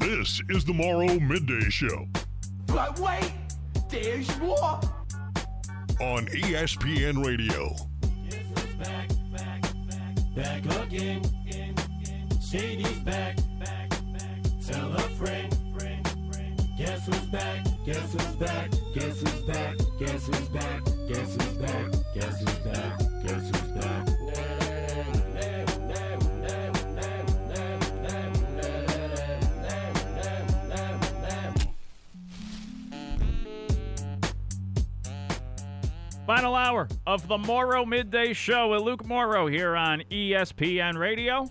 This is the Morrow Midday Show. But wait, there's more. On ESPN Radio. Guess who's back again. Shady's back. Tell a friend. Guess who's back? Guess who's back? Guess who's back? Guess who's back? Guess who's back? Guess who's back? Guess who's back? Final hour of the Morrow Midday Show with Luke Morrow here on ESPN Radio.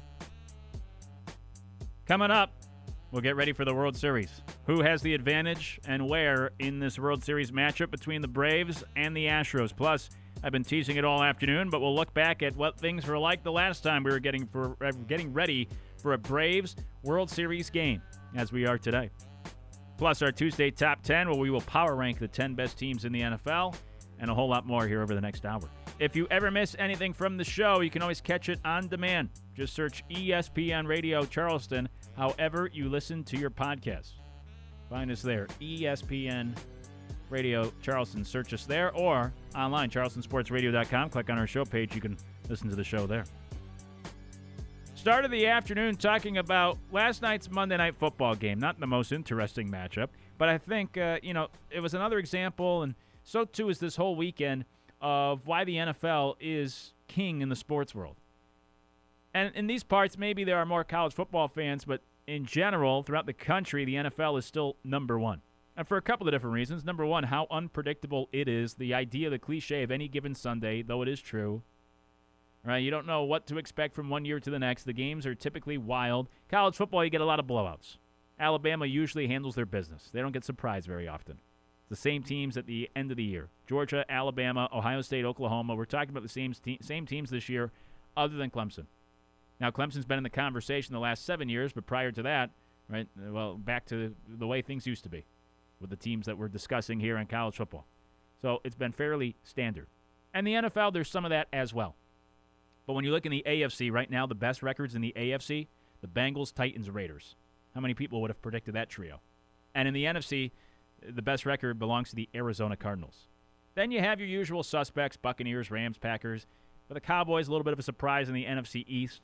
Coming up, we'll get ready for the World Series. Who has the advantage and where in this World Series matchup between the Braves and the Astros? Plus, I've been teasing it all afternoon, but we'll look back at what things were like the last time we were getting ready for a Braves World Series game, as we are today. Plus, our Tuesday Top 10, where we will power rank the 10 best teams in the NFL, and a whole lot more here over the next hour. If you ever miss anything from the show, you can always catch it on demand. Just search ESPN Radio Charleston, however you listen to your podcasts. Find us there, ESPN Radio Charleston. Search us there, or online, charlestonsportsradio.com. Click on our show page. You can listen to the show there. Start of the afternoon talking about last night's Monday Night Football game. Not the most interesting matchup, but I think, it was another example, and so too is this whole weekend, of why the NFL is king in the sports world. And in these parts, maybe there are more college football fans, but in general, throughout the country, the NFL is still number one. And for a couple of different reasons. Number one, how unpredictable it is. The idea, the cliche of any given Sunday, though it is true. Right? You don't know what to expect from one year to the next. The games are typically wild. College football, you get a lot of blowouts. Alabama usually handles their business. They don't get surprised very often. The same teams at the end of the year. Georgia, Alabama, Ohio State, Oklahoma. We're talking about the same teams this year other than Clemson. Now, Clemson's been in the conversation the last 7 years, but prior to that, right, well, back to the way things used to be with the teams that we're discussing here in college football. So it's been fairly standard. And the NFL, there's some of that as well. But when you look in the AFC right now, the best records in the AFC, the Bengals, Titans, Raiders. How many people would have predicted that trio? And in the NFC, the best record belongs to the Arizona Cardinals. Then you have your usual suspects, Buccaneers, Rams, Packers. But the Cowboys, a little bit of a surprise in the NFC East.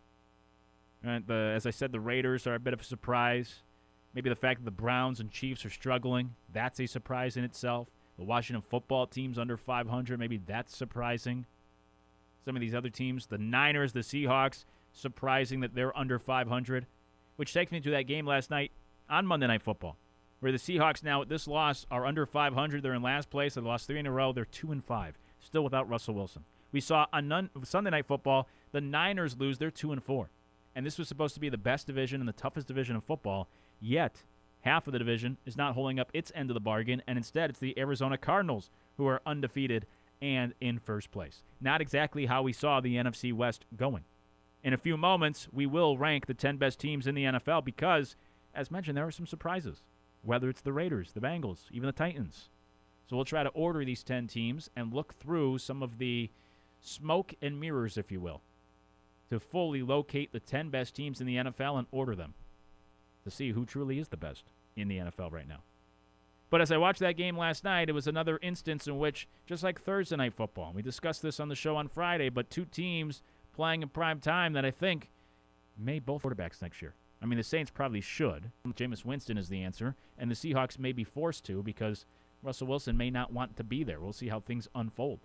Right, as I said, the Raiders are a bit of a surprise. Maybe the fact that the Browns and Chiefs are struggling, that's a surprise in itself. The Washington football team's under 500, maybe that's surprising. Some of these other teams, the Niners, the Seahawks, surprising that they're under 500. Which takes me to that game last night on Monday Night Football, where the Seahawks now with this loss are under 500. They're in last place. They lost 3 in a row. They're 2-5, still without Russell Wilson. We saw on Sunday Night Football, the Niners lose. They're 2-4. And this was supposed to be the best division and the toughest division of football, yet half of the division is not holding up its end of the bargain, and instead it's the Arizona Cardinals who are undefeated and in first place. Not exactly how we saw the NFC West going. In a few moments, we will rank the 10 best teams in the NFL because, as mentioned, there are some surprises, whether it's the Raiders, the Bengals, even the Titans. So we'll try to order these 10 teams and look through some of the smoke and mirrors, if you will, to fully locate the 10 best teams in the NFL and order them to see who truly is the best in the NFL right now. But as I watched that game last night, it was another instance in which, just like Thursday Night Football, we discussed this on the show on Friday, but two teams playing in prime time that I think may both quarterbacks next year. I mean, the Saints probably should. Jameis Winston is the answer, and the Seahawks may be forced to because Russell Wilson may not want to be there. We'll see how things unfold.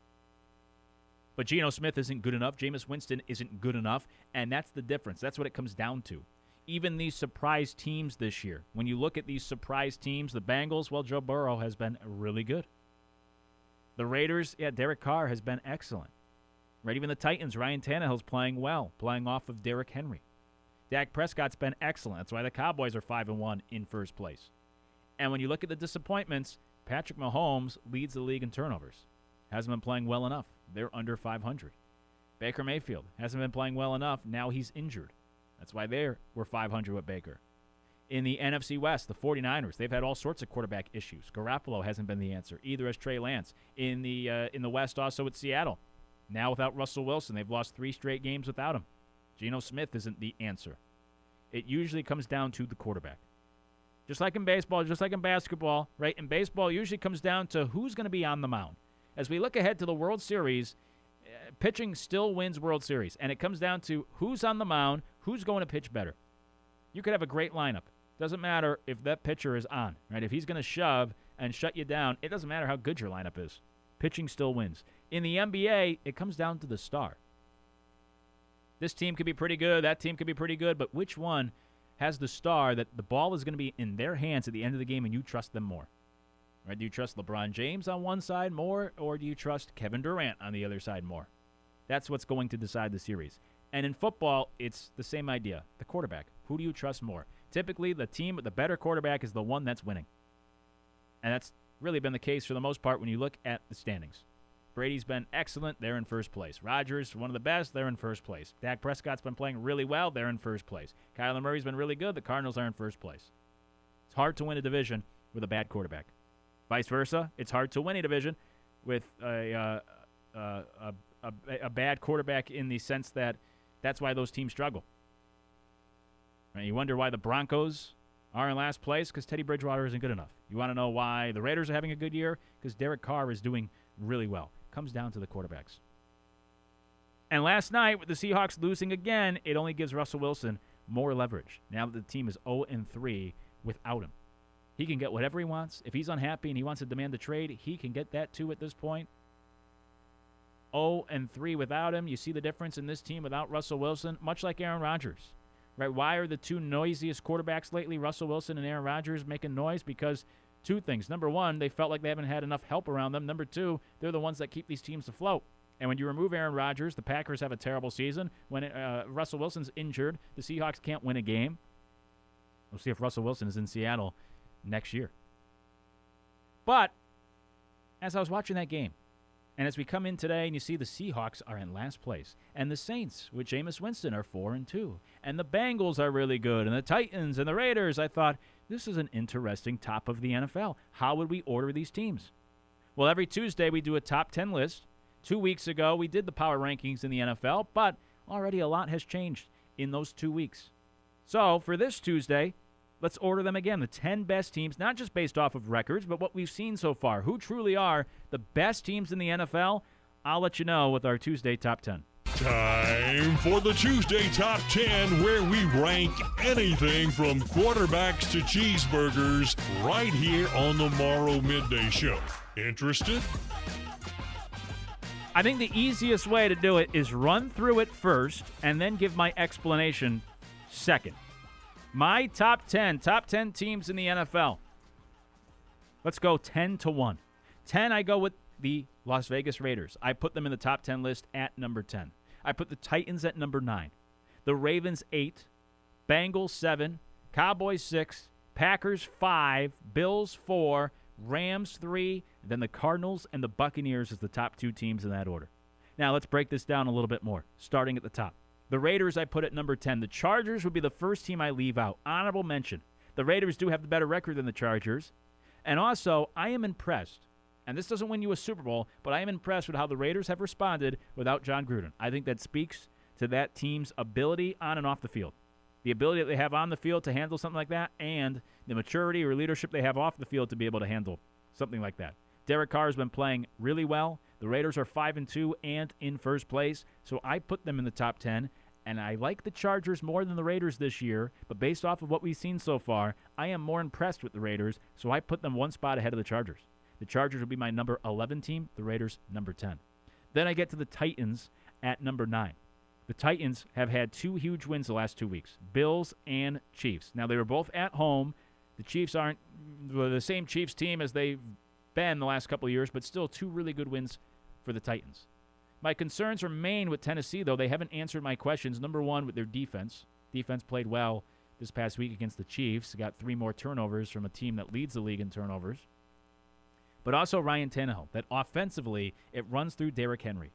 But Geno Smith isn't good enough. Jameis Winston isn't good enough, and that's the difference. That's what it comes down to. Even these surprise teams this year, when you look at these surprise teams, the Bengals, well, Joe Burrow has been really good. The Raiders, Derek Carr has been excellent. Right, even the Titans, Ryan Tannehill's playing well, playing off of Derrick Henry. Dak Prescott's been excellent. That's why the Cowboys are 5-1 in first place. And when you look at the disappointments, Patrick Mahomes leads the league in turnovers. Hasn't been playing well enough. They're under 500. Baker Mayfield hasn't been playing well enough. Now he's injured. That's why we're 500 with Baker. In the NFC West, the 49ers, they've had all sorts of quarterback issues. Garoppolo hasn't been the answer. Either has Trey Lance. In the West, also it's Seattle. Now without Russell Wilson, they've lost 3 straight games without him. Geno Smith isn't the answer. it usually comes down to the quarterback. Just like in baseball, just like in basketball, right? In baseball, it usually comes down to who's going to be on the mound. As we look ahead to the World Series, pitching still wins World Series, and it comes down to who's on the mound, who's going to pitch better. You could have a great lineup. Doesn't matter if that pitcher is on, right? If he's going to shove and shut you down, it doesn't matter how good your lineup is. Pitching still wins. In the NBA, it comes down to the star. This team could be pretty good, that team could be pretty good, but which one has the star that the ball is going to be in their hands at the end of the game and you trust them more? Right? Do you trust LeBron James on one side more, or do you trust Kevin Durant on the other side more? That's what's going to decide the series. And in football, it's the same idea. The quarterback. Who do you trust more? Typically, the team with the better quarterback is the one that's winning. And that's really been the case for the most part when you look at the standings. Brady's been excellent. They're in first place. Rodgers, one of the best. They're in first place. Dak Prescott's been playing really well. They're in first place. Kyler Murray's been really good. The Cardinals are in first place. It's hard to win a division with a bad quarterback. Vice versa, it's hard to win a division with a bad quarterback in the sense that that's why those teams struggle. Right? You wonder why the Broncos are in last place, because Teddy Bridgewater isn't good enough. You want to know why the Raiders are having a good year? Because Derek Carr is doing really well. Comes down to the quarterbacks. And last night, with the Seahawks losing again, it only gives Russell Wilson more leverage. Now that the team is 0-3 without him. He can get whatever he wants. If he's unhappy and he wants to demand a trade, he can get that too at this point. 0-3 without him. You see the difference in this team without Russell Wilson, much like Aaron Rodgers. Right? Why are the two noisiest quarterbacks lately, Russell Wilson and Aaron Rodgers, making noise? Because two things. Number one, they felt like they haven't had enough help around them. Number two, they're the ones that keep these teams afloat. And when you remove Aaron Rodgers, the Packers have a terrible season. When Russell Wilson's injured, the Seahawks can't win a game. We'll see if Russell Wilson is in Seattle next year. But as I was watching that game, and as we come in today and you see the Seahawks are in last place, and the Saints with Jameis Winston are 4-2, and the Bengals are really good, and the Titans and the Raiders, I thought, this is an interesting top of the NFL. How would we order these teams? Well, every Tuesday we do a top 10 list. 2 weeks ago we did the power rankings in the NFL, but already a lot has changed in those 2 weeks. So for this Tuesday, let's order them again. The 10 best teams, not just based off of records, but what we've seen so far. Who truly are the best teams in the NFL? I'll let you know with our Tuesday Top 10. Time for the Tuesday Top 10, where we rank anything from quarterbacks to cheeseburgers right here on the Morrow Midday Show. Interested? I think the easiest way to do it is run through it first and then give my explanation second. My top 10 teams in the NFL. Let's go 10-1. 10, I go with the Las Vegas Raiders. I put them in the top 10 list at number 10. I put the Titans at number 9. The Ravens 8. Bengals 7. Cowboys 6. Packers 5. Bills 4. Rams 3. Then the Cardinals and the Buccaneers as the top 2 teams in that order. Now let's break this down a little bit more, starting at the top. The Raiders I put at number 10. The Chargers would be the first team I leave out. Honorable mention. The Raiders do have the better record than the Chargers. And also, I am impressed. And this doesn't win you a Super Bowl, but I am impressed with how the Raiders have responded without John Gruden. I think that speaks to that team's ability on and off the field. The ability that they have on the field to handle something like that, and the maturity or leadership they have off the field to be able to handle something like that. Derek Carr has been playing really well. The Raiders are 5-2 and in first place, so I put them in the top 10. And I like the Chargers more than the Raiders this year, but based off of what we've seen so far, I am more impressed with the Raiders, so I put them one spot ahead of the Chargers. The Chargers will be my number 11 team, the Raiders number 10. Then I get to the Titans at number 9. The Titans have had 2 huge wins the last 2 weeks, Bills and Chiefs. Now, they were both at home. The Chiefs aren't the same Chiefs team as they've been the last couple of years, but still 2 really good wins for the Titans. My concerns remain with Tennessee, though. They haven't answered my questions. Number one, with their defense. Defense played well this past week against the Chiefs. Got 3 more turnovers from a team that leads the league in turnovers. But also Ryan Tannehill, that offensively it runs through Derrick Henry.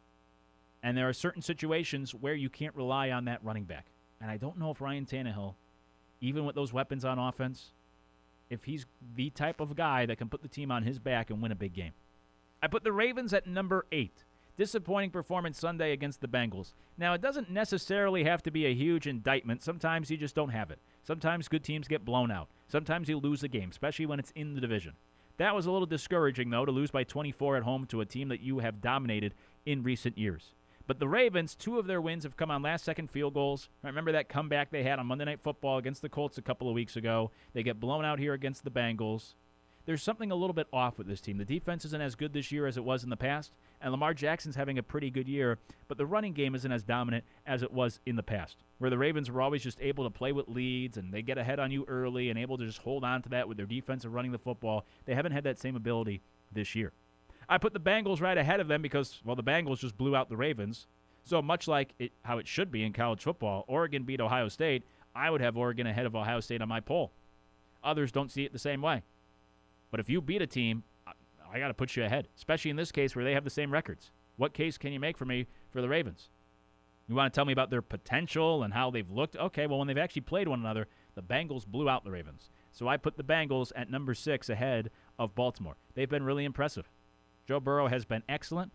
And there are certain situations where you can't rely on that running back. And I don't know if Ryan Tannehill, even with those weapons on offense, if he's the type of guy that can put the team on his back and win a big game. I put the Ravens at number 8. Disappointing performance Sunday against the Bengals. Now, it doesn't necessarily have to be a huge indictment. Sometimes you just don't have it. Sometimes good teams get blown out. Sometimes you lose a game, especially when it's in the division. That was a little discouraging, though, to lose by 24 at home to a team that you have dominated in recent years. But the Ravens, 2 of their wins have come on last-second field goals. Remember that comeback they had on Monday Night Football against the Colts a couple of weeks ago. They get blown out here against the Bengals. There's something a little bit off with this team. The defense isn't as good this year as it was in the past, and Lamar Jackson's having a pretty good year, but the running game isn't as dominant as it was in the past, where the Ravens were always just able to play with leads, and they get ahead on you early and able to just hold on to that with their defense of running the football. They haven't had that same ability this year. I put the Bengals right ahead of them because, well, the Bengals just blew out the Ravens. So much like how it should be in college football, Oregon beat Ohio State. I would have Oregon ahead of Ohio State on my poll. Others don't see it the same way. But if you beat a team, I got to put you ahead, especially in this case where they have the same records. What case can you make for me for the Ravens? You want to tell me about their potential and how they've looked? Okay, well, when they've actually played one another, the Bengals blew out the Ravens. So I put the Bengals at number 6 ahead of Baltimore. They've been really impressive. Joe Burrow has been excellent.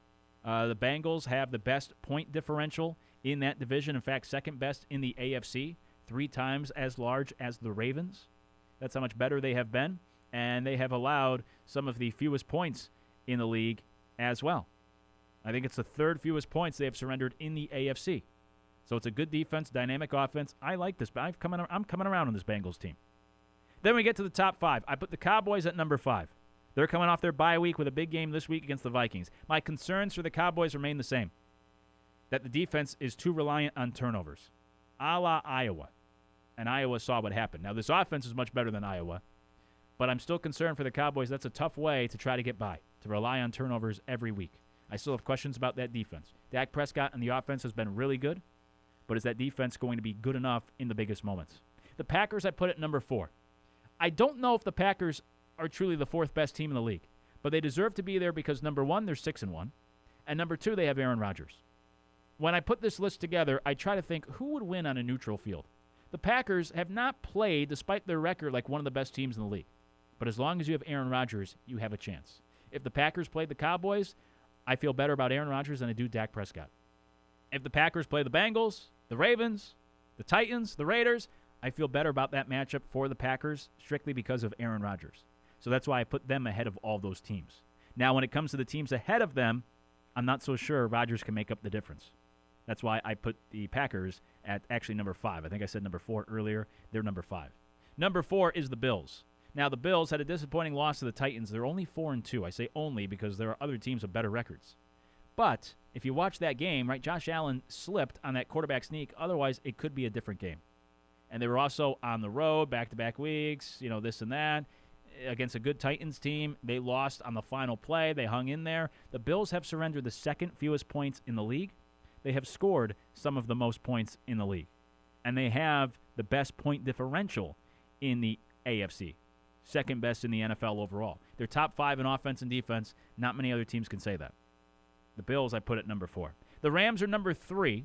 The Bengals have the best point differential in that division. In fact, second best in the AFC, 3 times as large as the Ravens. That's how much better they have been. And they have allowed some of the fewest points in the league as well. I think it's the 3rd fewest points they have surrendered in the AFC. So it's a good defense, dynamic offense. I like this. I'm coming around on this Bengals team. Then we get to the top 5. I put the Cowboys at number 5. They're coming off their bye week with a big game this week against the Vikings. My concerns for the Cowboys remain the same, that the defense is too reliant on turnovers, a la Iowa. And Iowa saw what happened. Now, this offense is much better than Iowa, but I'm still concerned for the Cowboys. That's a tough way to try to get by, to rely on turnovers every week. I still have questions about that defense. Dak Prescott and the offense has been really good, but is that defense going to be good enough in the biggest moments? The Packers I put at number 4. I don't know if the Packers are truly the 4th best team in the league, but they deserve to be there because, number 1, they're 6-1, and number 2, they have Aaron Rodgers. When I put this list together, I try to think who would win on a neutral field. The Packers have not played, despite their record, like one of the best teams in the league. But as long as you have Aaron Rodgers, you have a chance. If the Packers played the Cowboys, I feel better about Aaron Rodgers than I do Dak Prescott. If the Packers play the Bengals, the Ravens, the Titans, the Raiders, I feel better about that matchup for the Packers strictly because of Aaron Rodgers. So that's why I put them ahead of all those teams. Now, when it comes to the teams ahead of them, I'm not so sure Rodgers can make up the difference. That's why I put the Packers at actually number 5. I think I said number 4 earlier. They're number 5. Number 4 is the Bills. Now, the Bills had a disappointing loss to the Titans. They're only 4-2. I say only because there are other teams with better records. But if you watch that game, right, Josh Allen slipped on that quarterback sneak. Otherwise, it could be a different game. And they were also on the road, back-to-back weeks, this and that. Against a good Titans team, they lost on the final play. They hung in there. The Bills have surrendered the 2nd fewest points in the league. They have scored some of the most points in the league. And they have the best point differential in the AFC. 2nd best in the NFL overall. They're top 5 in offense and defense. Not many other teams can say that. The Bills I put at number 4. The Rams are number 3.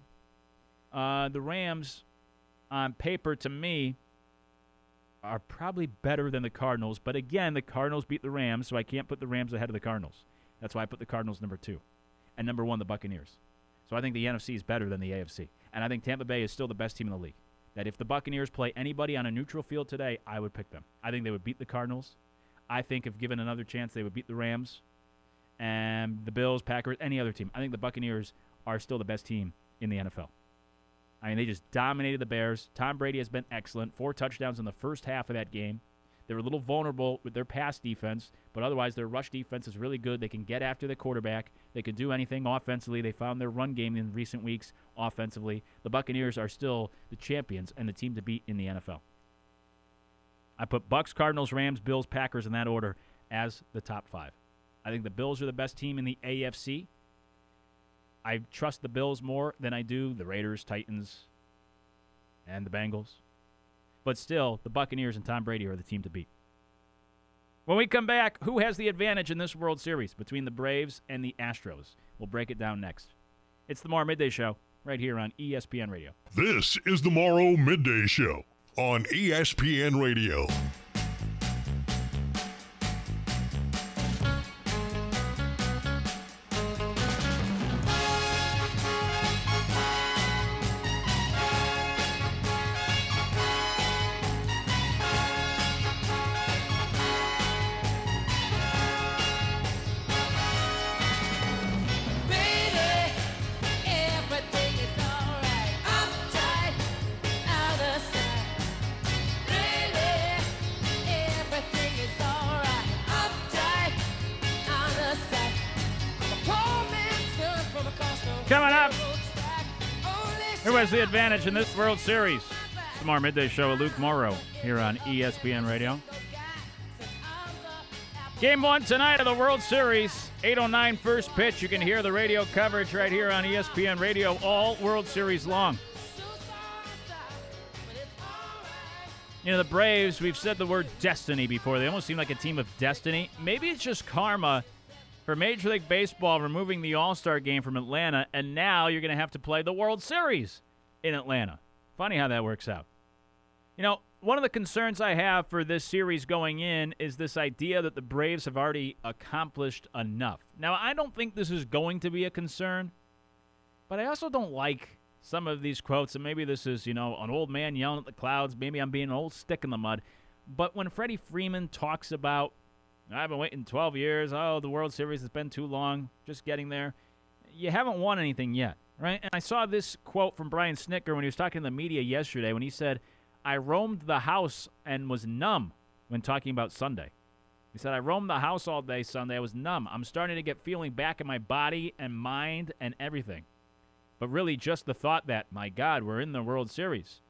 The Rams, on paper, to me, are probably better than the Cardinals. But again, the Cardinals beat the Rams, so I can't put the Rams ahead of the Cardinals. That's why I put the Cardinals number 2. And number 1, the Buccaneers. So I think the NFC is better than the AFC. And I think Tampa Bay is still the best team in the league. That if the Buccaneers play anybody on a neutral field today, I would pick them. I think they would beat the Cardinals. I think if given another chance, they would beat the Rams and the Bills, Packers, any other team. I think the Buccaneers are still the best team in the NFL. I mean, they just dominated the Bears. Tom Brady has been excellent. 4 touchdowns in the first half of that game. They're a little vulnerable with their pass defense, but otherwise their rush defense is really good. They can get after the quarterback. They can do anything offensively. They found their run game in recent weeks offensively. The Buccaneers are still the champions and the team to beat in the NFL. I put Bucs, Cardinals, Rams, Bills, Packers in that order as the top 5. I think the Bills are the best team in the AFC. I trust the Bills more than I do the Raiders, Titans, and the Bengals. But still, the Buccaneers and Tom Brady are the team to beat. When we come back, who has the advantage in this World Series between the Braves and the Astros? We'll break it down next. It's the Morrow Midday Show right here on ESPN Radio. This is the Morrow Midday Show on ESPN Radio. Coming up, who has the advantage in this World Series? Tomorrow midday show with Luke Morrow here on ESPN Radio. Game 1 tonight of the World Series, 8:09 first pitch. You can hear the radio coverage right here on ESPN Radio all World Series long. You know, the Braves, we've said the word destiny before. They almost seem like a team of destiny. Maybe it's just karma for Major League Baseball removing the All-Star game from Atlanta, and now you're going to have to play the World Series in Atlanta. Funny how that works out. You know, one of the concerns I have for this series going in is this idea that the Braves have already accomplished enough. Now, I don't think this is going to be a concern, but I also don't like some of these quotes, and maybe this is, you know, an old man yelling at the clouds. Maybe I'm being an old stick in the mud. But when Freddie Freeman talks about, I've been waiting 12 years, the World Series has been too long, just getting there, you haven't won anything yet, right? And I saw this quote from Brian Snitker when he was talking to the media yesterday when he said, I roamed the house and was numb when talking about Sunday. He said, I roamed the house all day Sunday. I was numb. I'm starting to get feeling back in my body and mind and everything. But really just the thought that, my God, we're in the World Series.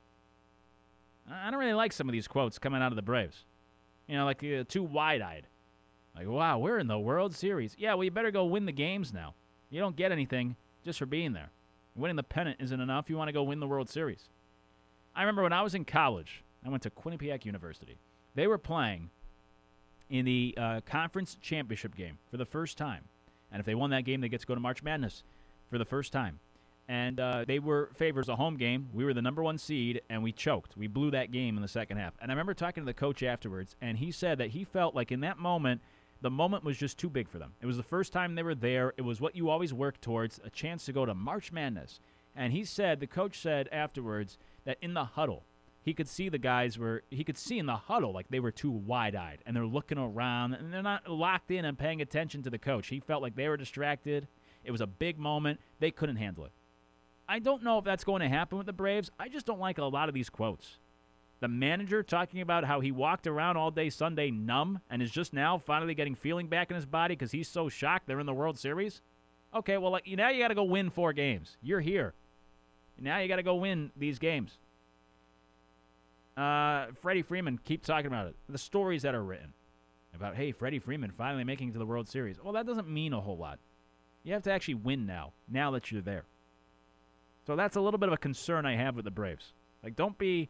I don't really like some of these quotes coming out of the Braves. You know, like too wide-eyed. Like, wow, we're in the World Series. Yeah, well, you better go win the games now. You don't get anything just for being there. Winning the pennant isn't enough. You want to go win the World Series. I remember when I was in college, I went to Quinnipiac University. They were playing in the conference championship game for the first time. And if they won that game, they get to go to March Madness for the first time. And they were favored as a home game. We were the number 1 seed, and we choked. We blew that game in the second half. And I remember talking to the coach afterwards, and he said that he felt like in that moment, the moment was just too big for them. It was the first time they were there. It was what you always work towards, a chance to go to March Madness. And he said, the coach said afterwards, that in the huddle, he could see the guys he could see in the huddle like they were too wide-eyed, and they're looking around, and they're not locked in and paying attention to the coach. He felt like they were distracted. It was a big moment. They couldn't handle it. I don't know if that's going to happen with the Braves. I just don't like a lot of these quotes. The manager talking about how he walked around all day Sunday numb and is just now finally getting feeling back in his body because he's so shocked they're in the World Series. Okay, well, now you got to go win 4 games. You're here. Now you got to go win these games. Freddie Freeman, keep talking about it. The stories that are written about, hey, Freddie Freeman finally making it to the World Series. Well, that doesn't mean a whole lot. You have to actually win now that you're there. So that's a little bit of a concern I have with the Braves. Like, don't be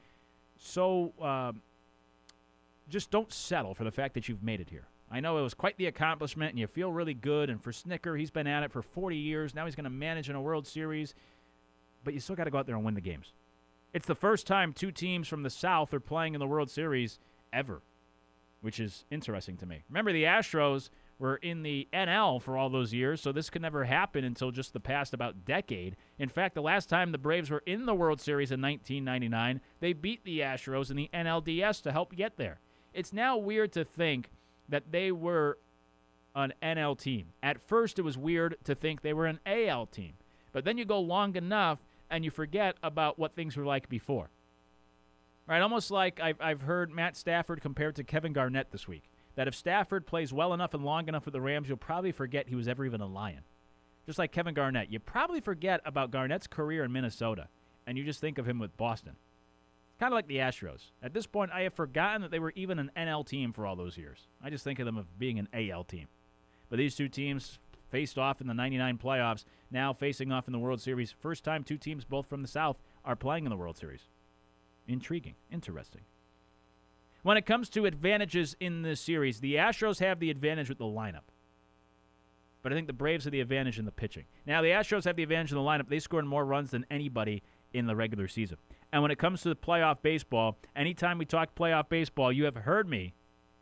so just don't settle for the fact that you've made it here. I know it was quite the accomplishment, and you feel really good. And for Snitker, he's been at it for 40 years. Now he's going to manage in a World Series. But you still got to go out there and win the games. It's the first time 2 teams from the South are playing in the World Series ever, which is interesting to me. Remember, the Astros were in the NL for all those years, so this could never happen until just the past about decade. In fact, the last time the Braves were in the World Series in 1999, they beat the Astros in the NLDS to help get there. It's now weird to think that they were an NL team. At first, it was weird to think they were an AL team. But then you go long enough, and you forget about what things were like before. Right? Almost like I've heard Matt Stafford compared to Kevin Garnett this week. That if Stafford plays well enough and long enough with the Rams, you'll probably forget he was ever even a Lion. Just like Kevin Garnett. You probably forget about Garnett's career in Minnesota, and you just think of him with Boston. It's kind of like the Astros. At this point, I have forgotten that they were even an NL team for all those years. I just think of them as being an AL team. But these 2 teams faced off in the 99 playoffs, now facing off in the World Series. First time 2 teams, both from the South, are playing in the World Series. Intriguing. Interesting. When it comes to advantages in this series, the Astros have the advantage with the lineup. But I think the Braves have the advantage in the pitching. Now, the Astros have the advantage in the lineup. They scored more runs than anybody in the regular season. And when it comes to the playoff baseball, anytime we talk playoff baseball, you have heard me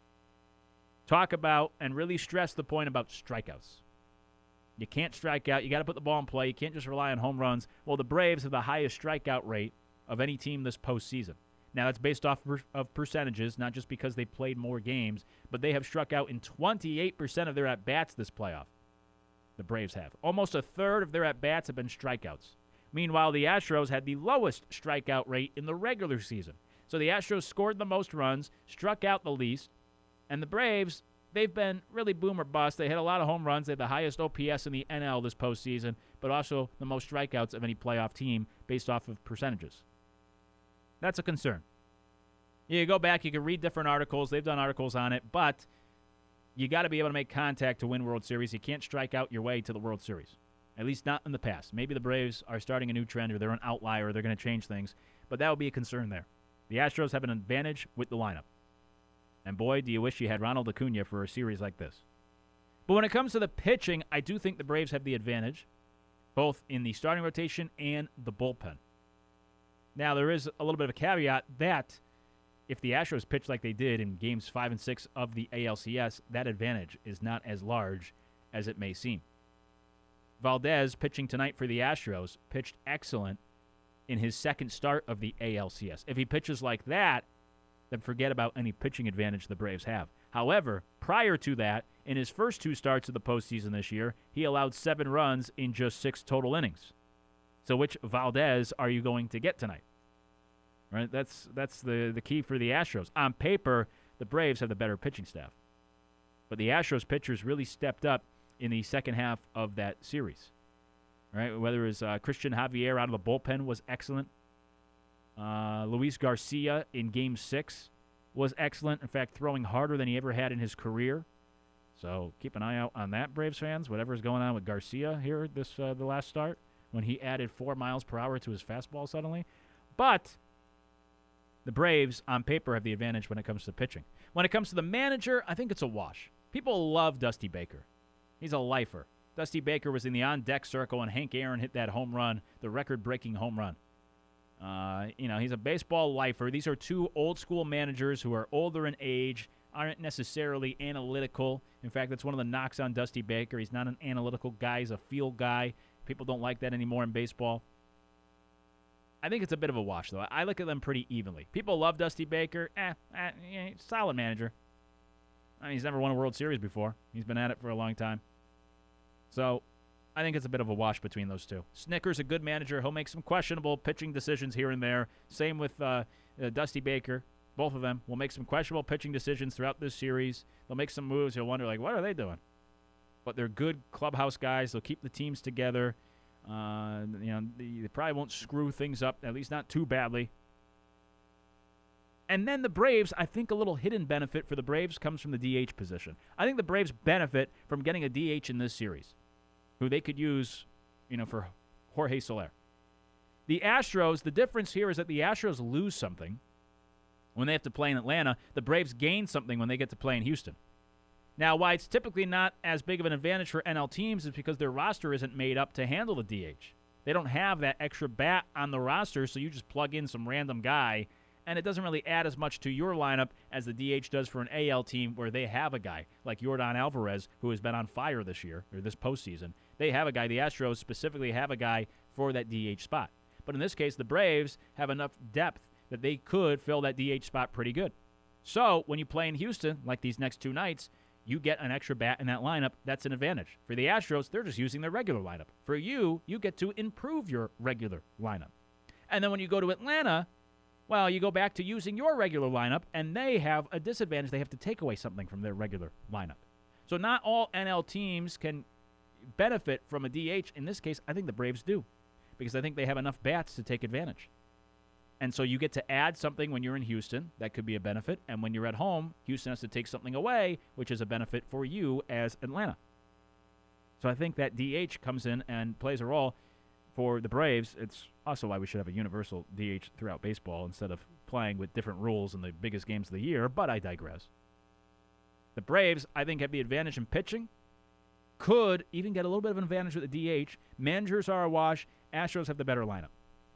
talk about and really stress the point about strikeouts. You can't strike out. You got to put the ball in play. You can't just rely on home runs. Well, the Braves have the highest strikeout rate of any team this postseason. Now, that's based off of percentages, not just because they played more games, but they have struck out in 28% of their at-bats this playoff. The Braves have. Almost a third of their at-bats have been strikeouts. Meanwhile, the Astros had the lowest strikeout rate in the regular season. So the Astros scored the most runs, struck out the least, and the Braves they've been really boom or bust. They hit a lot of home runs. They have the highest OPS in the NL this postseason, but also the most strikeouts of any playoff team based off of percentages. That's a concern. You go back, you can read different articles. They've done articles on it, but you got to be able to make contact to win World Series. You can't strike out your way to the World Series, at least not in the past. Maybe the Braves are starting a new trend or they're an outlier or they're going to change things, but that would be a concern there. The Astros have an advantage with the lineup. And boy, do you wish you had Ronald Acuna for a series like this. But when it comes to the pitching, I do think the Braves have the advantage, both in the starting rotation and the bullpen. Now, there is a little bit of a caveat that if the Astros pitch like they did in Games 5 and 6 of the ALCS, that advantage is not as large as it may seem. Valdez, pitching tonight for the Astros, pitched excellent in his second start of the ALCS. If he pitches like that, then forget about any pitching advantage the Braves have. However, prior to that, in his first 2 starts of the postseason this year, he allowed 7 runs in just 6 total innings. So which Valdez are you going to get tonight? Right? That's the key for the Astros. On paper, the Braves have the better pitching staff. But the Astros pitchers really stepped up in the second half of that series. Right? Whether it was Christian Javier out of the bullpen was excellent. Luis Garcia in Game 6 was excellent. In fact, throwing harder than he ever had in his career. So keep an eye out on that, Braves fans. Whatever's going on with Garcia here the last start, when he added 4 miles per hour to his fastball suddenly. But the Braves, on paper, have the advantage when it comes to pitching. When it comes to the manager, I think it's a wash. People love Dusty Baker. He's a lifer. Dusty Baker was in the on-deck circle, and Hank Aaron hit that home run, the record-breaking home run. He's a baseball lifer. These are 2 old-school managers who are older in age, aren't necessarily analytical. In fact, that's one of the knocks on Dusty Baker. He's not an analytical guy. He's a feel guy. People don't like that anymore in baseball. I think it's a bit of a wash, though. I look at them pretty evenly. People love Dusty Baker. Solid manager. I mean, he's never won a World Series before. He's been at it for a long time. So I think it's a bit of a wash between those 2. Snicker's a good manager. He'll make some questionable pitching decisions here and there. Same with Dusty Baker. Both of them will make some questionable pitching decisions throughout this series. They'll make some moves. You'll wonder, what are they doing? But they're good clubhouse guys. They'll keep the teams together. They probably won't screw things up, at least not too badly. And then the Braves, I think a little hidden benefit for the Braves comes from the DH position. I think the Braves benefit from getting a DH in this series, who they could use, for Jorge Soler. The Astros, the difference here is that the Astros lose something when they have to play in Atlanta. The Braves gain something when they get to play in Houston. Now, why it's typically not as big of an advantage for NL teams is because their roster isn't made up to handle the DH. They don't have that extra bat on the roster, so you just plug in some random guy, and it doesn't really add as much to your lineup as the DH does for an AL team where they have a guy like Yordan Alvarez, who has been on fire this year, or this postseason. They have a guy. The Astros specifically have a guy for that DH spot. But in this case, the Braves have enough depth that they could fill that DH spot pretty good. So when you play in Houston, like these next 2 nights, you get an extra bat in that lineup. That's an advantage. For the Astros, they're just using their regular lineup. For you get to improve your regular lineup. And then when you go to Atlanta, well, you go back to using your regular lineup, and they have a disadvantage. They have to take away something from their regular lineup. So not all NL teams can benefit from a DH. In this case, I think the Braves do, because I think they have enough bats to take advantage. And so you get to add something when you're in Houston. That could be a benefit. And when you're at home, Houston has to take something away, which is a benefit for you as Atlanta. So I think that DH comes in and plays a role for the Braves. It's also why we should have a universal DH throughout baseball instead of playing with different rules in the biggest games of the year, but I digress. The Braves, I think, have the advantage in pitching. Could even get a little bit of an advantage with the DH. Managers are a wash. Astros have the better lineup.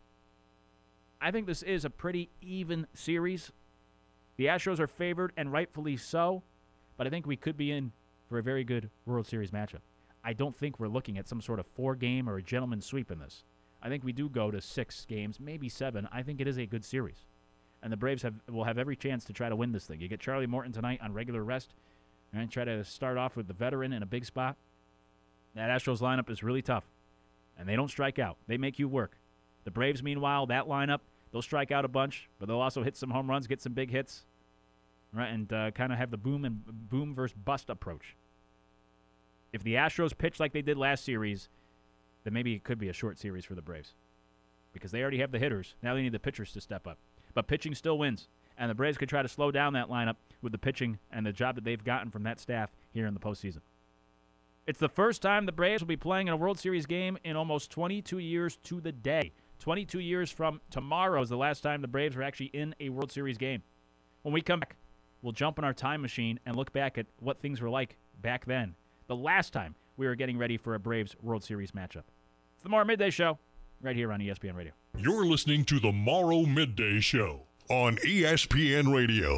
I think this is a pretty even series. The Astros are favored, and rightfully so, but I think we could be in for a very good World Series matchup. I don't think we're looking at some sort of 4-game or a gentleman's sweep in this. I think we do go to 6 games, maybe 7. I think it is a good series. And the Braves will have every chance to try to win this thing. You get Charlie Morton tonight on regular rest, and try to start off with the veteran in a big spot. That Astros lineup is really tough, and they don't strike out. They make you work. The Braves, meanwhile, that lineup, they'll strike out a bunch, but they'll also hit some home runs, get some big hits. right? And kind of have the boom versus bust approach. If the Astros pitch like they did last series, then maybe it could be a short series for the Braves because they already have the hitters. Now they need the pitchers to step up. But pitching still wins, and the Braves could try to slow down that lineup with the pitching and the job that they've gotten from that staff here in the postseason. It's the first time the Braves will be playing in a World Series game in almost 22 years to the day. 22 years from tomorrow is the last time the Braves were actually in a World Series game. When we come back, we'll jump in our time machine and look back at what things were like back then, the last time we were getting ready for a Braves World Series matchup. It's the Morrow Midday Show, right here on ESPN Radio. You're listening to the Morrow Midday Show on ESPN Radio.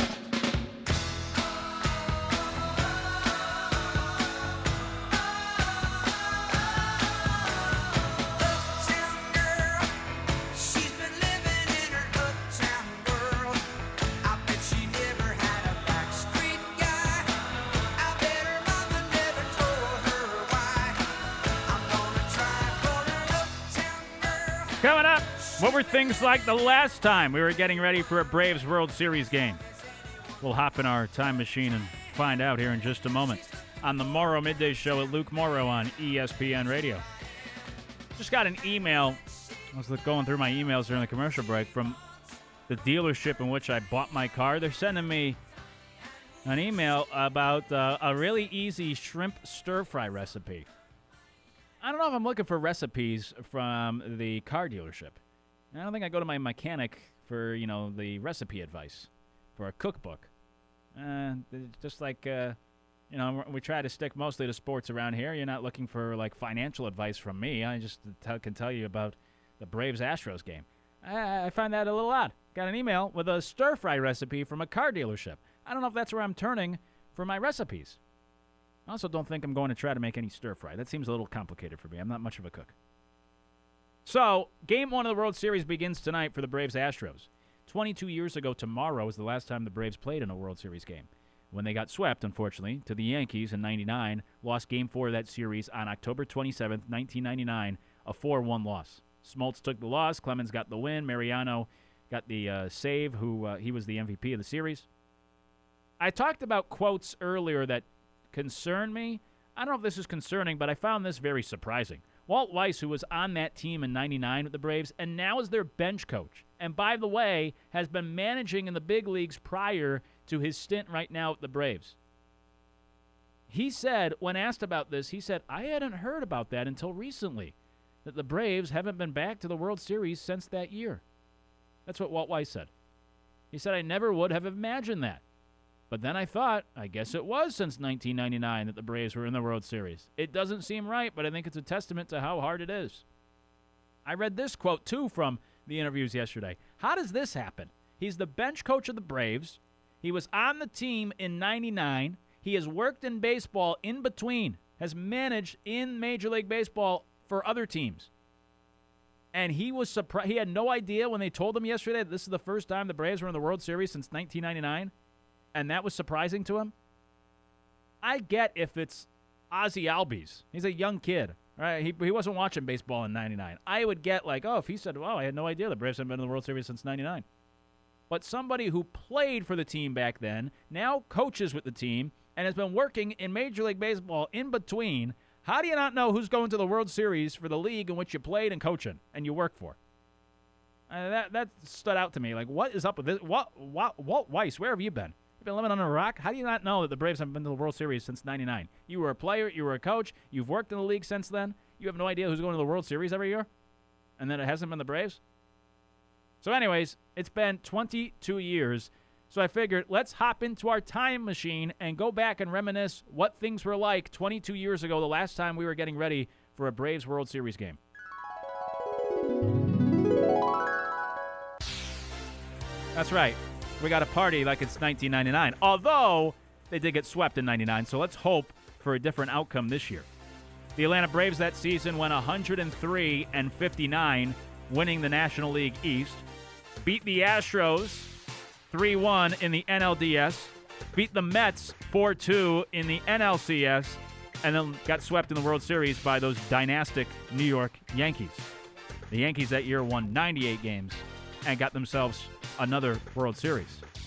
Coming up, what were things like the last time we were getting ready for a Braves World Series game? We'll hop in our time machine and find out here in just a moment on the Morrow Midday Show with Luke Morrow on ESPN Radio. Just got an email. I was going through my emails during the commercial break from the dealership in which I bought my car. They're sending me an email about a really easy shrimp stir-fry recipe. I don't know if I'm looking for recipes from the car dealership. I don't think I go to my mechanic for, the recipe advice for a cookbook. Just like, we try to stick mostly to sports around here. You're not looking for, financial advice from me. I just can tell you about the Braves-Astros game. I find that a little odd. Got an email with a stir-fry recipe from a car dealership. I don't know if that's where I'm turning for my recipes. I also don't think I'm going to try to make any stir-fry. That seems a little complicated for me. I'm not much of a cook. So, Game 1 of the World Series begins tonight for the Braves-Astros. 22 years ago tomorrow was the last time the Braves played in a World Series game. When they got swept, unfortunately, to the Yankees in '99, lost Game 4 of that series on October 27th, 1999, a 4-1 loss. Smoltz took the loss. Clemens got the win. Mariano got the save, he was the MVP of the series. I talked about quotes earlier that concern me. I don't know if this is concerning, but I found this very surprising. Walt Weiss, who was on that team in '99 with the Braves, and now is their bench coach, and by the way, has been managing in the big leagues prior to his stint right now at the Braves. He said, when asked about this, he said, I hadn't heard about that until recently, that the Braves haven't been back to the World Series since that year. That's what Walt Weiss said. He said, I never would have imagined that. But then I thought, I guess it was since 1999 that the Braves were in the World Series. It doesn't seem right, but I think it's a testament to how hard it is. I read this quote, too, from the interviews yesterday. How does this happen? He's the bench coach of the Braves. He was on the team in '99. He has worked in baseball in between, has managed in Major League Baseball for other teams. And he was surprised. He had no idea when they told him yesterday that this is the first time the Braves were in the World Series since 1999. And that was surprising to him. I get if it's Ozzie Albies. He's a young kid, right? He wasn't watching baseball in '99. I would get if he said, I had no idea the Braves haven't been in the World Series since '99. But somebody who played for the team back then, now coaches with the team, and has been working in Major League Baseball in between, how do you not know who's going to the World Series for the league in which you played and coaching and you work for? That stood out to me. What is up with this? Walt Weiss, where have you been? Been living under a rock? How do you not know that the Braves haven't been to the World Series since '99? You were a player, you were a coach, you've worked in the league since then. You have no idea who's going to the World Series every year? And then it hasn't been the Braves? So anyways, it's been 22 years. So I figured let's hop into our time machine and go back and reminisce what things were like 22 years ago, the last time we were getting ready for a Braves World Series game. That's right. We got a party like it's 1999, although they did get swept in '99, so let's hope for a different outcome this year. The Atlanta Braves that season went 103-59, winning the National League East, beat the Astros 3-1 in the NLDS, beat the Mets 4-2 in the NLCS, and then got swept in the World Series by those dynastic New York Yankees. The Yankees that year won 98 games and got themselves another World Series.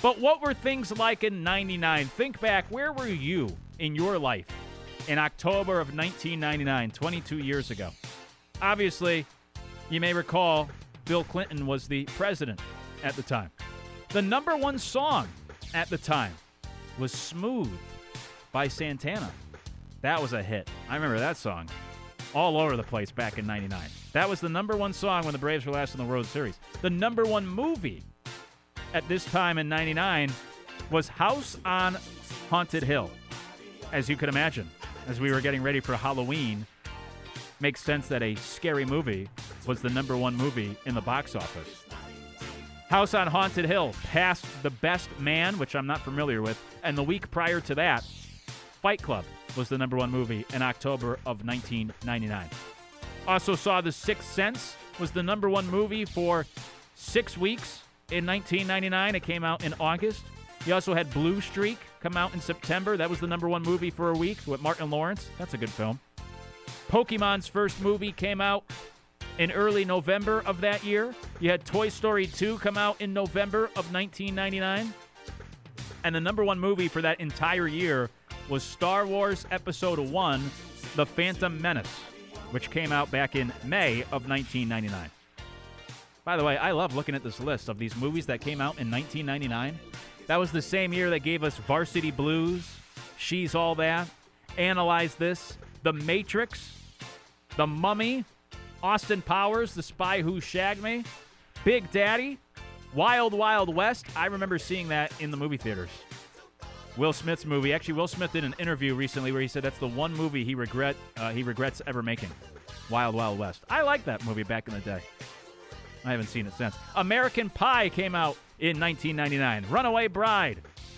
But what were things like in 99? Think back, where were you in your life in October of 1999, 22 years ago? Obviously, you may recall Bill Clinton was the president at the time. The number one song at the time was Smooth by Santana. That was a hit. I remember that song all over the place back in 99. That was the number one song when the Braves were last in the World Series. The number one movie at this time in 99 was House on Haunted Hill. As you can imagine, as we were getting ready for Halloween, makes sense that a scary movie was the number one movie in the box office. House on Haunted Hill passed The Best Man, which I'm not familiar with, and the week prior to that, Fight Club was the number one movie in October of 1999. Also saw The Sixth Sense was the number one movie for 6 weeks in 1999. It came out in August. You also had Blue Streak come out in September. That was the number one movie for a week with Martin Lawrence. That's a good film. Pokemon's first movie came out in early November of that year. You had Toy Story 2 come out in November of 1999. And the number one movie for that entire year was Star Wars Episode 1, The Phantom Menace, which came out back in May of 1999. By the way, I love looking at this list of these movies that came out in 1999. That was the same year that gave us Varsity Blues, She's All That, Analyze This, The Matrix, The Mummy, Austin Powers, The Spy Who Shagged Me, Big Daddy, Wild Wild West. I remember seeing that in the movie theaters. Will Smith's movie. Actually, Will Smith did an interview recently where he said that's the one movie he regrets ever making. Wild Wild West. I liked that movie back in the day. I haven't seen it since. American Pie came out in 1999. Runaway Bride.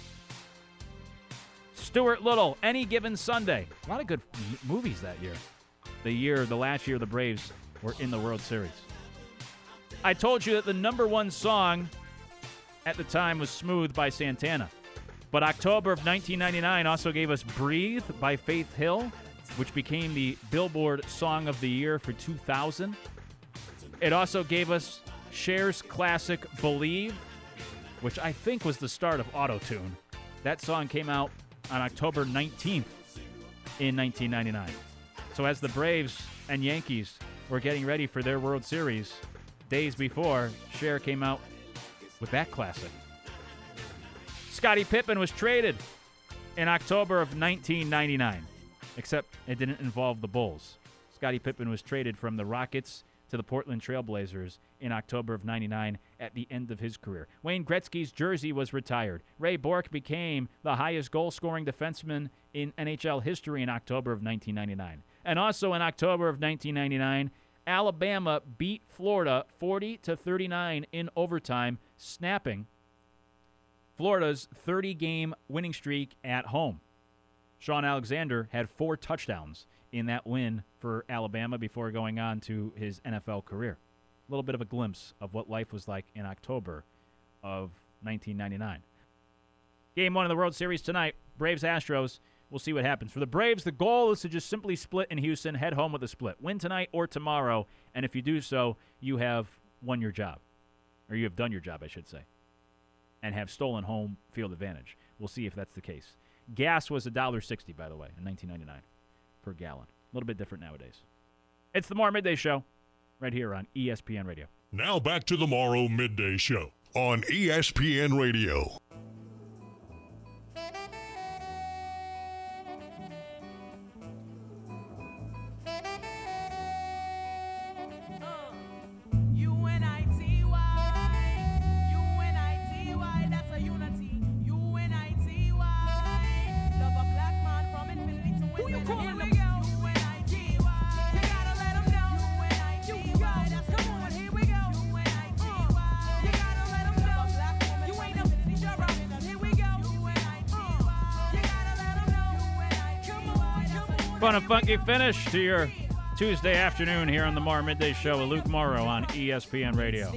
Stuart Little, Any Given Sunday. A lot of good movies that year. The last year the Braves were in the World Series. I told you that the number one song at the time was Smooth by Santana. But October of 1999 also gave us Breathe by Faith Hill, which became the Billboard Song of the Year for 2000. It also gave us Cher's classic Believe, which I think was the start of Auto-Tune. That song came out on October 19th in 1999. So as the Braves and Yankees were getting ready for their World Series, days before, Cher came out with that classic. Scottie Pippen was traded in October of 1999, except it didn't involve the Bulls. Scottie Pippen was traded from the Rockets to the Portland Trail Blazers in October of 99 at the end of his career. Wayne Gretzky's jersey was retired. Ray Bourque became the highest goal-scoring defenseman in NHL history in October of 1999. And also in October of 1999, Alabama beat Florida 40-39 in overtime, snapping Florida's 30-game winning streak at home. Sean Alexander had 4 touchdowns in that win for Alabama before going on to his NFL career. A little bit of a glimpse of what life was like in October of 1999. Game 1 of the World Series tonight, Braves-Astros. We'll see what happens. For the Braves, the goal is to just simply split in Houston, head home with a split. Win tonight or tomorrow, and if you do so, you have won your job. Or you have done your job, I should say, and have stolen home field advantage. We'll see if that's the case. Gas was $1.60, by the way, in 1999 per gallon. A little bit different nowadays. It's the Morrow Midday Show right here on ESPN Radio. Now back to the Morrow Midday Show on ESPN Radio. Fun and funky finish to your Tuesday afternoon here on the Morrow Midday Show with Luke Morrow on ESPN Radio.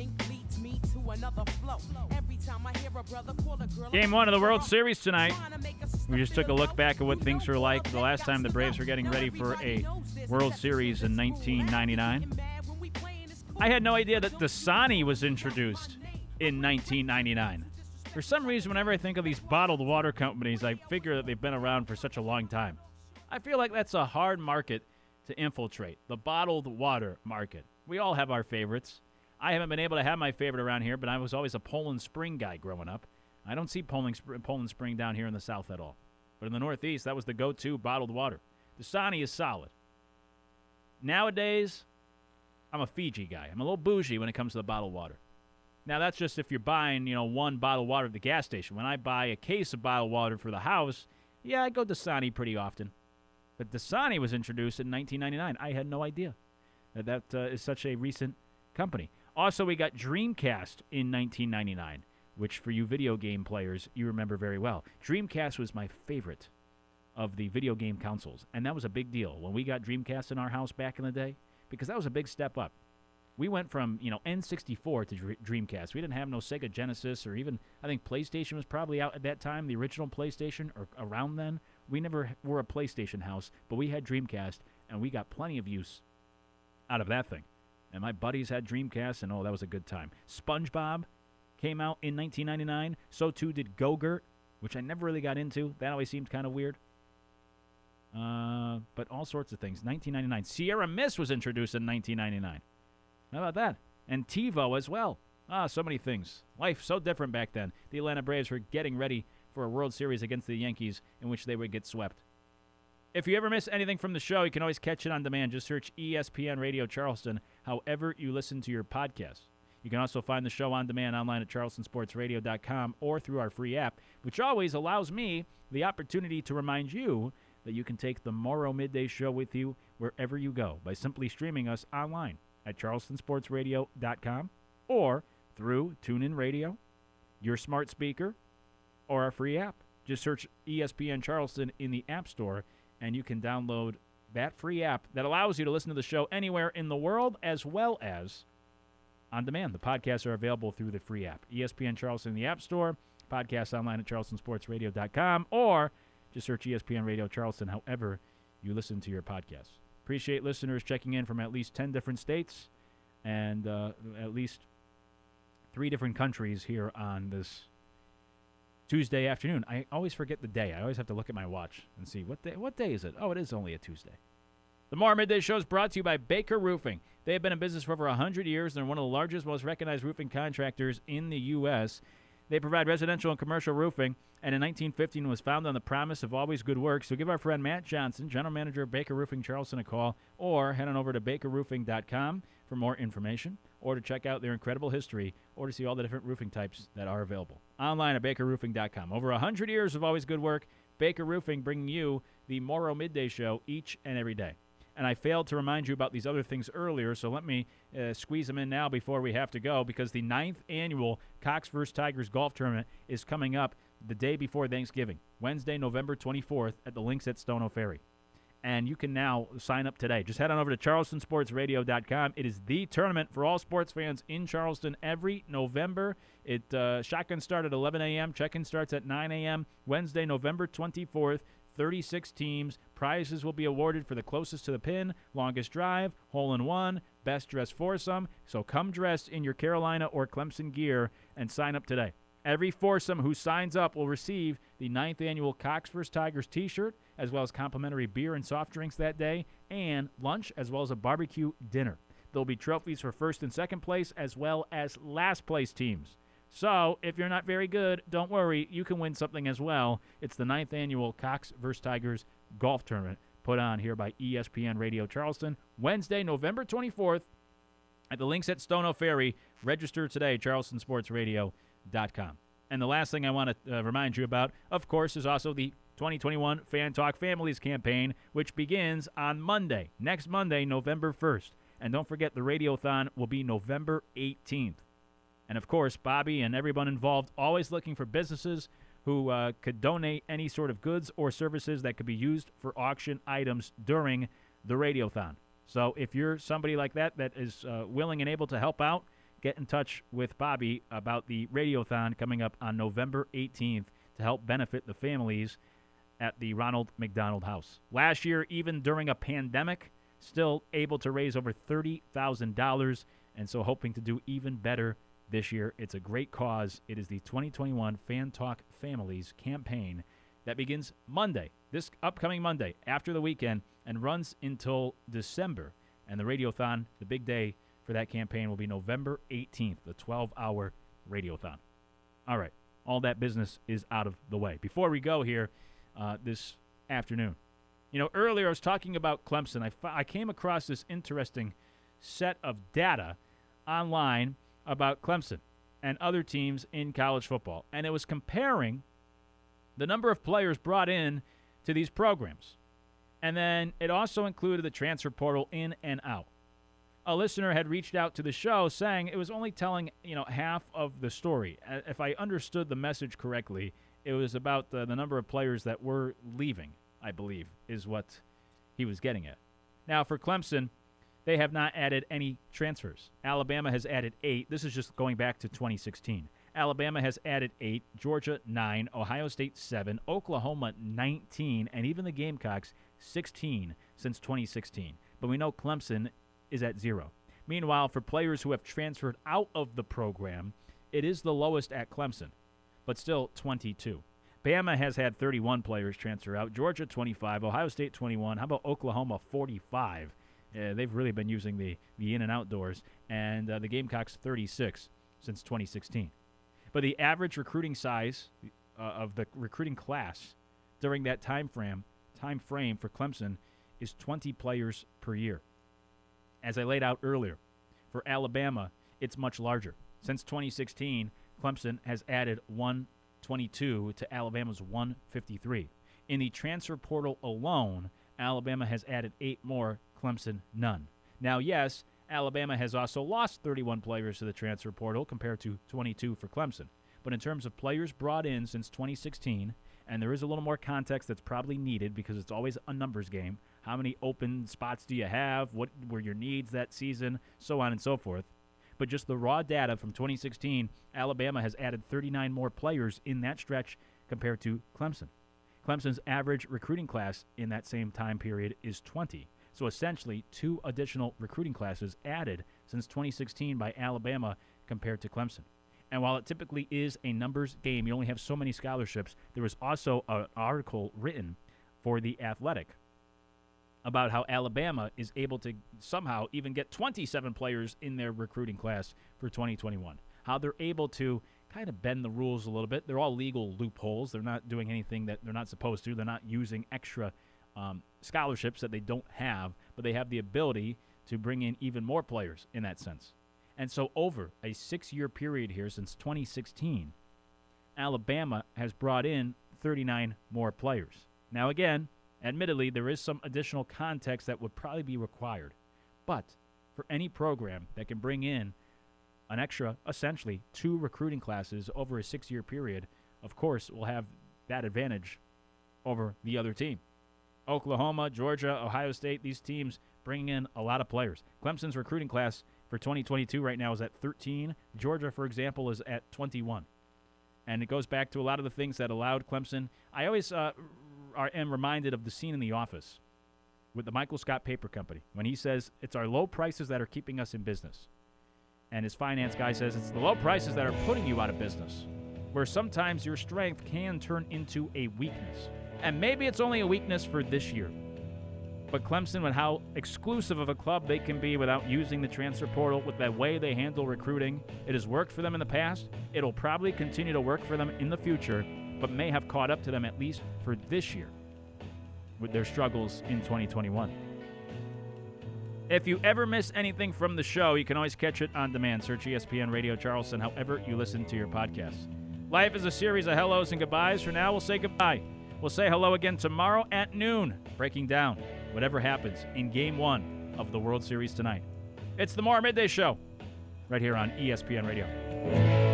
Game 1 of the World Series tonight. We just took a look back at what things were like the last time the Braves were getting ready for a World Series in 1999. I had no idea that Dasani was introduced in 1999. For some reason, whenever I think of these bottled water companies, I figure that they've been around for such a long time. I feel like that's a hard market to infiltrate, the bottled water market. We all have our favorites. I haven't been able to have my favorite around here, but I was always a Poland Spring guy growing up. I don't see Poland Spring down here in the South at all. But in the Northeast, that was the go-to bottled water. Dasani is solid. Nowadays, I'm a Fiji guy. I'm a little bougie when it comes to the bottled water. Now, that's just if you're buying, one bottle of water at the gas station. When I buy a case of bottled water for the house, yeah, I go Dasani pretty often. But Dasani was introduced in 1999. I had no idea that is such a recent company. Also, we got Dreamcast in 1999, which for you video game players, you remember very well. Dreamcast was my favorite of the video game consoles, and that was a big deal when we got Dreamcast in our house back in the day, because that was a big step up. We went from, N64 to Dreamcast. We didn't have no Sega Genesis or even, I think PlayStation was probably out at that time, the original PlayStation, or around then. We never were a PlayStation house, but we had Dreamcast, and we got plenty of use out of that thing. And my buddies had Dreamcast, and that was a good time. SpongeBob came out in 1999. So too did Go-Gurt, which I never really got into. That always seemed kind of weird. But all sorts of things. 1999. Sierra Mist was introduced in 1999. How about that? And TiVo as well. So many things. Life so different back then. The Atlanta Braves were getting ready for a World Series against the Yankees in which they would get swept. If you ever miss anything from the show, you can always catch it on demand. Just search ESPN Radio Charleston, however you listen to your podcasts. You can also find the show on demand online at charlestonsportsradio.com or through our free app, which always allows me the opportunity to remind you that you can take the Morrow Midday Show with you wherever you go by simply streaming us online at charlestonsportsradio.com or through TuneIn Radio, your smart speaker, or our free app. Just search ESPN Charleston in the App Store, and you can download that free app that allows you to listen to the show anywhere in the world as well as on demand. The podcasts are available through the free app. ESPN Charleston in the App Store, podcasts online at charlestonsportsradio.com, or just search ESPN Radio Charleston however you listen to your podcasts. Appreciate listeners checking in from at least 10 different states and at least 3 different countries here on this Tuesday afternoon. I always forget the day. I always have to look at my watch and see what day is it? Oh, it is only a Tuesday. The Morrow Midday Show is brought to you by Baker Roofing. They have been in business for over 100 years. They're one of the largest, most recognized roofing contractors in the U.S. They provide residential and commercial roofing, and in 1915 was founded on the promise of always good work. So give our friend Matt Johnson, General Manager of Baker Roofing Charleston, a call, or head on over to bakerroofing.com for more information, or to check out their incredible history, or to see all the different roofing types that are available. Online at bakerroofing.com. Over 100 years of always good work, Baker Roofing bringing you the Morrow Midday Show each and every day. And I failed to remind you about these other things earlier, so let me squeeze them in now before we have to go, because the 9th annual Cox vs. Tigers golf tournament is coming up the day before Thanksgiving, Wednesday, November 24th at the links at Stono Ferry. And you can now sign up today. Just head on over to charlestonsportsradio.com. It is the tournament for all sports fans in Charleston every November. Shotgun start at 11 a.m. Check-in starts at 9 a.m. Wednesday, November 24th. 36 teams. Prizes will be awarded for the closest to the pin, longest drive, hole-in-one, best dressed foursome. So come dressed in your Carolina or Clemson gear and sign up today. Every foursome who signs up will receive the 9th annual Cox vs. Tigers t-shirt, as well as complimentary beer and soft drinks that day, and lunch, as well as a barbecue dinner. There'll be trophies for first and second place, as well as last place teams. So, if you're not very good, don't worry. You can win something as well. It's the 9th annual Cox vs. Tigers golf tournament put on here by ESPN Radio Charleston, Wednesday, November 24th at the links at Stono Ferry. Register today, charlestonsportsradio.com. And the last thing I want to remind you about, of course, is also the 2021 Fan Talk Families campaign, which begins on Monday, next Monday, November 1st. And don't forget, the Radiothon will be November 18th. And, of course, Bobby and everyone involved always looking for businesses who could donate any sort of goods or services that could be used for auction items during the Radiothon. So if you're somebody like that is willing and able to help out, get in touch with Bobby about the Radiothon coming up on November 18th to help benefit the families at the Ronald McDonald House. Last year, even during a pandemic, still able to raise over $30,000, and so hoping to do even better this year. It's a great cause. It is the 2021 Fan Talk Families campaign that begins Monday, this upcoming Monday, after the weekend, and runs until December. And the Radiothon, the big day for that campaign, will be November 18th, the 12-hour Radiothon. All right, all that business is out of the way. Before we go here this afternoon, earlier I was talking about Clemson. I came across this interesting set of data online about Clemson and other teams in college football. And it was comparing the number of players brought in to these programs. And then it also included the transfer portal in and out. A listener had reached out to the show saying it was only telling, half of the story. If I understood the message correctly, it was about the number of players that were leaving, I believe, is what he was getting at. Now, for Clemson, they have not added any transfers. Alabama has added 8. This is just going back to 2016. Alabama has added 8, Georgia 9, Ohio State 7, Oklahoma 19, and even the Gamecocks 16 since 2016. But we know Clemson is at 0. Meanwhile, for players who have transferred out of the program, it is the lowest at Clemson, but still 22. Bama has had 31 players transfer out, Georgia 25, Ohio State 21. How about Oklahoma 45? They've really been using the in and outdoors, and the Gamecocks 36 since 2016. But the average recruiting size of the recruiting class during that time frame for Clemson is 20 players per year. As I laid out earlier, for Alabama, it's much larger. Since 2016, Clemson has added 122 to Alabama's 153. In the transfer portal alone, Alabama has added 8 more, Clemson none. Now, yes, Alabama has also lost 31 players to the transfer portal compared to 22 for Clemson. But in terms of players brought in since 2016, and there is a little more context that's probably needed because it's always a numbers game. How many open spots do you have? What were your needs that season? So on and so forth. But just the raw data from 2016, Alabama has added 39 more players in that stretch compared to Clemson. Clemson's average recruiting class in that same time period is 20. So essentially 2 additional recruiting classes added since 2016 by Alabama compared to Clemson. And while it typically is a numbers game, you only have so many scholarships, there was also an article written for The Athletic about how Alabama is able to somehow even get 27 players in their recruiting class for 2021. How they're able to kind of bend the rules a little bit. They're all legal loopholes. They're not doing anything that they're not supposed to. They're not using extra scholarships that they don't have, but they have the ability to bring in even more players in that sense. And so over a 6-year period here since 2016, Alabama has brought in 39 more players. Now again, admittedly, there is some additional context that would probably be required. But for any program that can bring in an extra, essentially, 2 recruiting classes over a 6-year period, of course, will have that advantage over the other team. Oklahoma, Georgia, Ohio State, these teams bringing in a lot of players. Clemson's recruiting class for 2022 right now is at 13. Georgia, for example, is at 21. And it goes back to a lot of the things that allowed Clemson. I always am reminded of the scene in The Office with the Michael Scott Paper Company when he says, it's our low prices that are keeping us in business. And his finance guy says, it's the low prices that are putting you out of business, where sometimes your strength can turn into a weakness. And maybe it's only a weakness for this year. But Clemson, with how exclusive of a club they can be without using the transfer portal, with the way they handle recruiting, it has worked for them in the past. It'll probably continue to work for them in the future, but may have caught up to them at least for this year with their struggles in 2021. If you ever miss anything from the show, you can always catch it on demand. Search ESPN Radio Charleston however you listen to your podcasts. Life is a series of hellos and goodbyes. For now, we'll say goodbye. We'll say hello again tomorrow at noon, breaking down whatever happens in Game 1 of the World Series tonight. It's the Morrow Midday Show right here on ESPN Radio.